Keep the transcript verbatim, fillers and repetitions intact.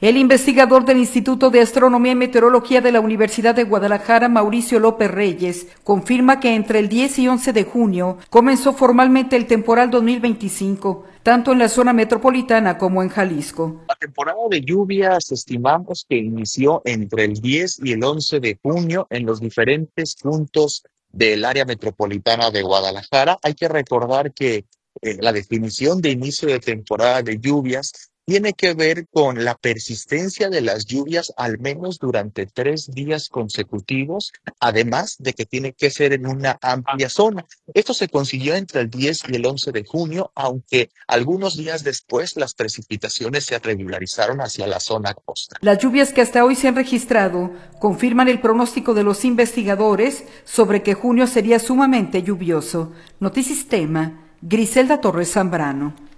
El investigador del Instituto de Astronomía y Meteorología de la Universidad de Guadalajara, Mauricio López Reyes, confirma que entre el diez y once de junio comenzó formalmente el temporal dos mil veinticinco, tanto en la zona metropolitana como en Jalisco. La temporada de lluvias estimamos que inició entre el diez y el once de junio en los diferentes puntos del área metropolitana de Guadalajara. Hay que recordar que eh, la definición de inicio de temporada de lluvias tiene que ver con la persistencia de las lluvias al menos durante tres días consecutivos, además de que tiene que ser en una amplia zona. Esto se consiguió entre el diez y el once de junio, aunque algunos días después las precipitaciones se regularizaron hacia la zona costa. Las lluvias que hasta hoy se han registrado confirman el pronóstico de los investigadores sobre que junio sería sumamente lluvioso. Notisistema, Griselda Torres Zambrano.